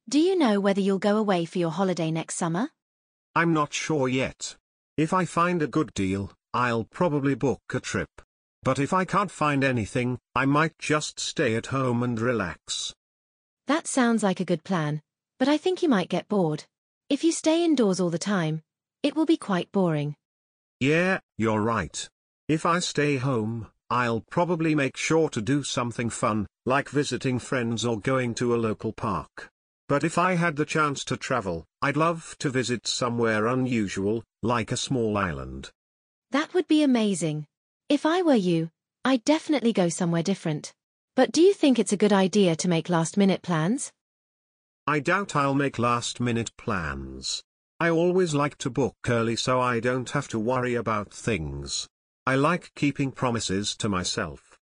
Do you know whether you'll go away for your holiday next summer? I'm not sure yet. If I find a good deal, I'll probably book a trip. But if I can't find anything, I might just stay at home and relax. That sounds like a good plan, but I think you might get bored. If you stay indoors all the time, it will be quite boring. Yeah, you're right. If I stay home, I'll probably make sure to do something fun, like visiting friends or going to a local park. But if I had the chance to travel, I'd love to visit somewhere unusual, like a small island. That would be amazing. If I were you, I'd definitely go somewhere different. But do you think it's a good idea to make last-minute plans? I doubt I'll make last-minute plans. I always like to book early so I don't have to worry about things. I like keeping promises to myself.